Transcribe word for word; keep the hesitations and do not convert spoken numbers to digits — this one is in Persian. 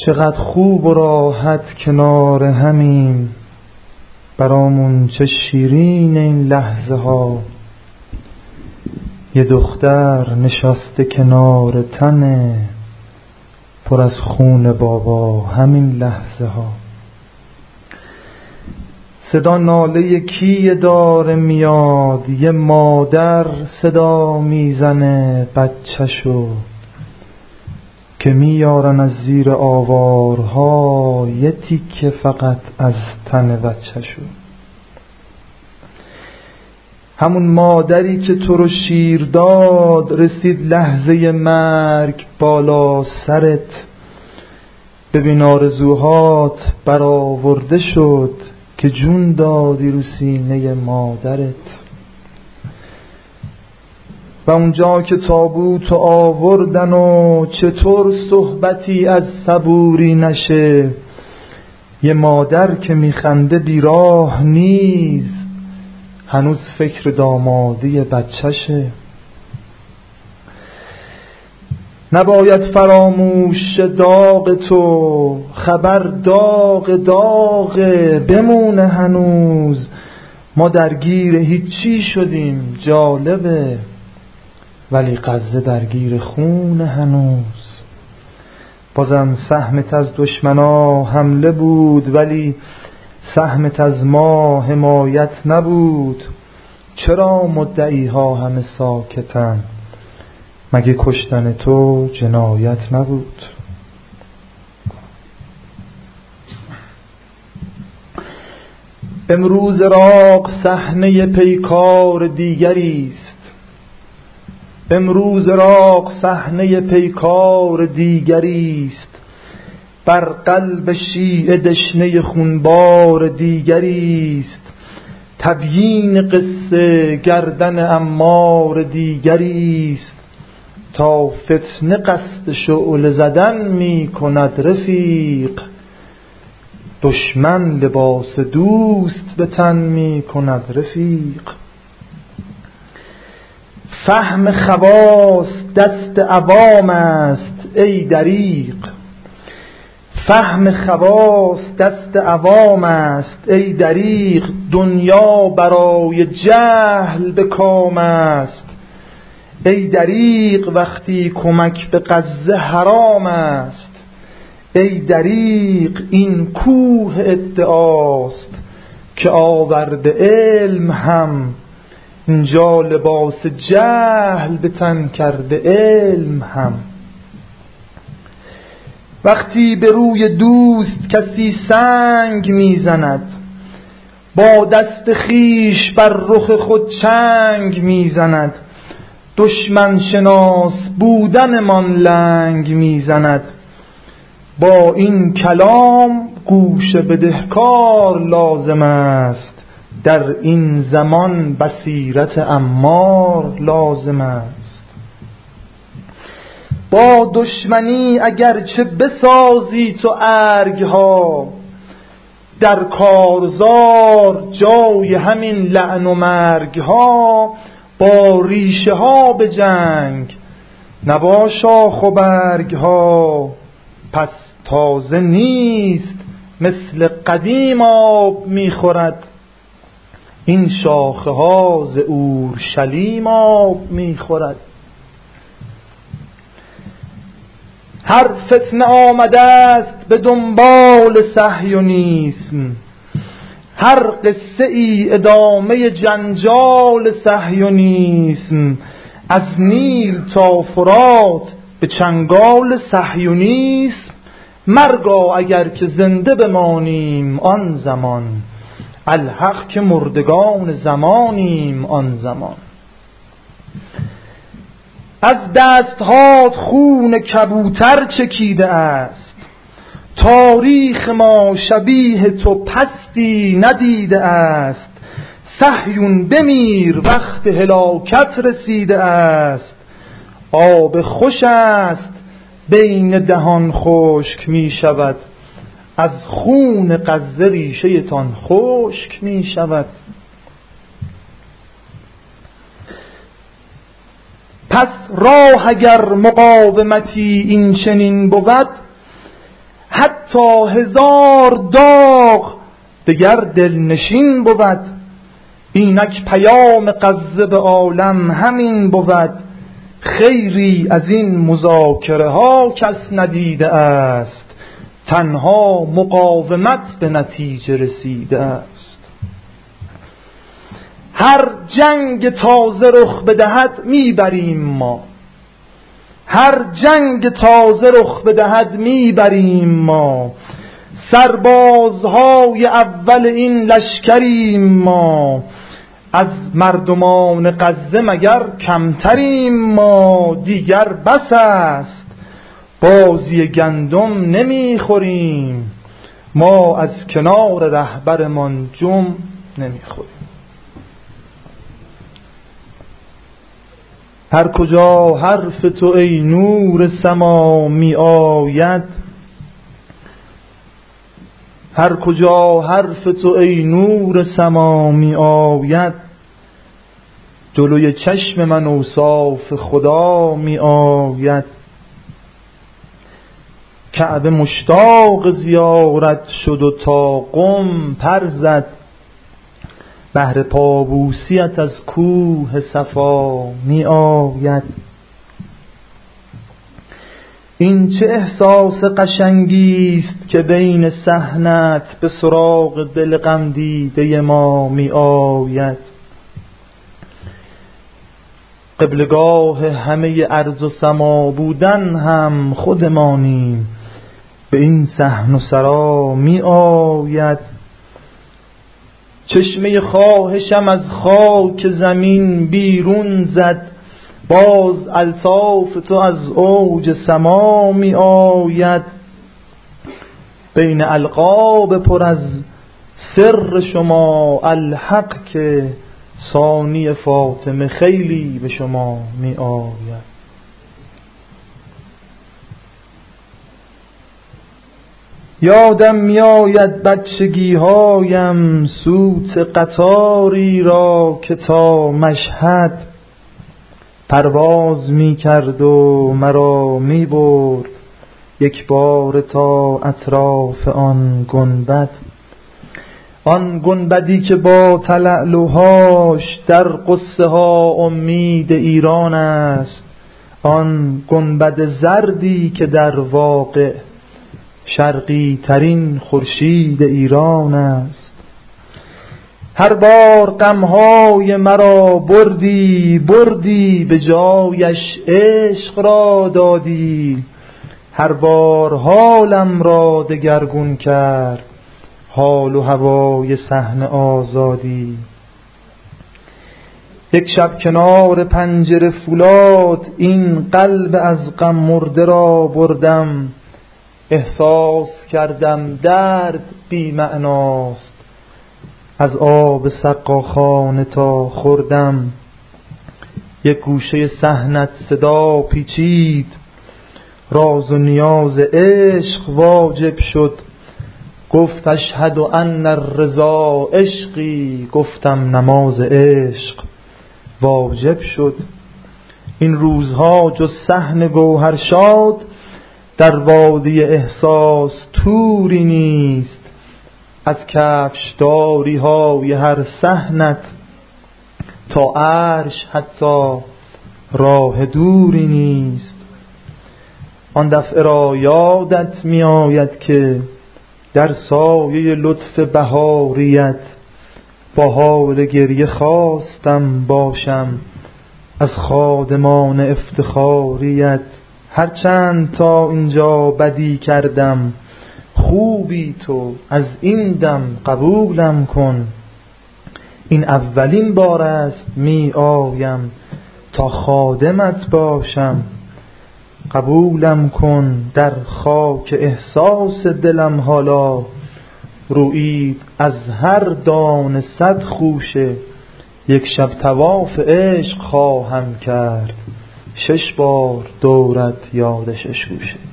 چقدر خوب و راحت کنار همیم، برامون چه شیرین این لحظه ها. یه دختر نشسته کنار تنه، پر از خون بابا همین لحظه ها. صدا ناله کی داره میاد، یه مادر صدا میزنه بچه‌شو که میارن از زیر آوارها یه تیکه فقط از تن بچه‌شو. همون مادری که تو رو شیر داد، رسید لحظه مرگ بالا سرت. ببین آرزوهات برآورده شد که جون دادی رو سینه مادرت. و اونجا که تابوت آوردن و چطور صحبتی از صبوری نشه، یه مادر که میخنده بیراه نیز هنوز فکر دامادی بچه‌شه. نباید فراموش داغ تو، خبر داغ داغه بمونه هنوز. ما درگیر هیچی شدیم جالبه، ولی غزه درگیر خون هنوز. بازم سهمت از دشمنا حمله بود، ولی سهمت از ما حمایت نبود. چرا مدعی ها همه ساکتن؟ مگه کشتن تو جنایت نبود؟ امروز عراق صحنه پیکار دیگریست. امروز عراق صحنه پیکار دیگریست. بر قلب شیعه دشنه خونبار دیگریست. تبیین قصه گردن عمار دیگریست. تا فتنه قصد شعله زدن می کند رفیق، دشمن لباس دوست به تن می کند رفیق. فهم خواص دست عوام است ای دریغ. فهم خواص دست عوام است ای دریغ. دنیا برای جهل به کام است ای دریغ. وقتی کمک به غزه حرام است ای دریغ. این کوه ادعاست که آورده علم هم، اینجا لباس جهل به تن کرده علم هم. وقتی به روی دوست کسی سنگ میزند، با دست خیش بر رخ خود چنگ میزند. دشمن شناس بودنمان لنگ میزند. با این کلام گوش بدهکار لازم است، در این زمان بصیرت عمار لازم است. با دشمنی اگرچه بسازی تو ارگها، در کارزار جای همین لعن و مرگها. با ریشه ها به جنگ نبا شاخ و برگ ها، پس تازه نیست مثل قدیم آب میخورد. این شاخه ها ز اورشلیم آب میخورد. هر فتنه آمده است به دنبال صهیونیسم، هر قصه ای ادامه جنجال صهیونیسم. از نیل تا فرات به چنگال صهیونیسم. مرگا اگر که زنده بمانیم آن زمان، الحق که مردگان زمانیم آن زمان. از دستهات خون کبوتر چکیده است، تاریخ ما شبیه تو پستی ندیده است. صهیون بمیر وقت هلاکت رسیده است. آب خوش است بین دهان خشک می شود، از خون غزه ریشه تان خشک می شود. پس راه اگر مقاومتی این چنین بود، حتی هزار داغ دگر دلنشین بود. اینک پیام غزه به عالم همین بود. خیری از این مذاکره ها کس ندیده است، تنها مقاومت به نتیجه رسیده است. هر جنگ تازه رخ بدهد میبریم ما، هر جنگ تازه رخ بدهد میبریم ما. سربازهای اول این لشکریم ما، از مردمان غزه مگر کمتریم ما. دیگر بس است بازی گندم نمیخوریم، ما از کنار رهبرمان جم نمیخوریم. هر کجا حرف تو ای نور سما می آید، هر کجا حرف تو ای نور سما می آید، جلوی چشم من اوصاف خدا می آید. کعبه مشتاق زیارت شد و تا قم پر زد، بهر پابوسیت از کوه صفا می آید. این چه احساس قشنگیست که بین صحنت به سراغ دل غم دیده ما می آید. قبلگاه همه ارض و سما بودن هم خودمانیم، به این صحن و سرا می آید. چشمه خواهشم از خاک زمین بیرون زد، باز الطاف تو از اوج سما می آید. بین القاب پر از سر شما الحق که ثانی فاطمه خیلی به شما می آید. یادم می آید بچگی هایم سوت قطاری را که تا مشهد پرواز می کرد و مرا می برد یک بار تا اطراف آن گنبد. آن گنبدی که با تلألؤهاش در قصه ها امید ایران است، آن گنبد زردی که در واقع شرقی ترین خورشید ایران است. هر بار غمهای مرا بردی بردی، به جایش عشق را دادی. هر بار حالم را دگرگون کرد حال و هوای صحن آزادی. یک شب کنار پنجره فولاد این قلب از غم مرده را بردم. احساس کردم درد بی معناست، از آب سقاخانه تا خوردم. یک گوشه صحنت صدا پیچید، راز و نیاز عشق واجب شد. گفت اشهد ان الرضا عشقی، گفتم نماز عشق واجب شد. این روزها جز صحن گوهرشاد در وادی احساس توری نیست. از کفشداری های هر صحنت تا عرش حتی راه دوری نیست. آن دفعه را یادت می آید که در سایه لطف بهاریت با حال گریه خواستم باشم از خادمان افتخاریت. هرچند تا اینجا بدی کردم خوبی تو، از این دم قبولم کن. این اولین بار است می آیم تا خادمت باشم. قبولم کن در خاک احساس دلم حالا رویید از هر دانه صد خوشه. یک شب طواف عشق خواهم کرد، شش بار دورت یاد شش گوشه.